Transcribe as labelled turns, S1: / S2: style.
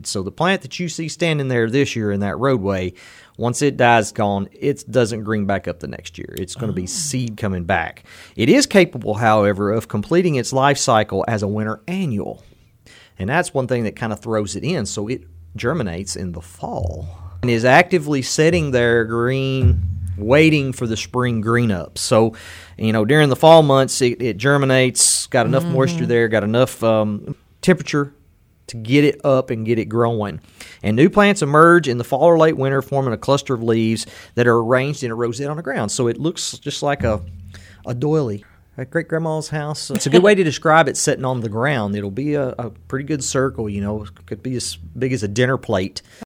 S1: seed. So the plant that you see standing there this year in that roadway, once it dies, gone, it doesn't green back up the next year. It's going to be seed coming back. It is capable, however, of completing its life cycle as a winter annual. And that's one thing that kind of throws it in. So it germinates in the fall and is actively setting their green, waiting for the spring green up. So, during the fall months, it germinates, got enough moisture there, got enough temperature to get it up and get it growing. And new plants emerge in the fall or late winter, forming a cluster of leaves that are arranged in a rosette on the ground. So it looks just like a doily at great-grandma's house. It's a good way to describe it sitting on the ground. It'll be a pretty good circle, It could be as big as a dinner plate.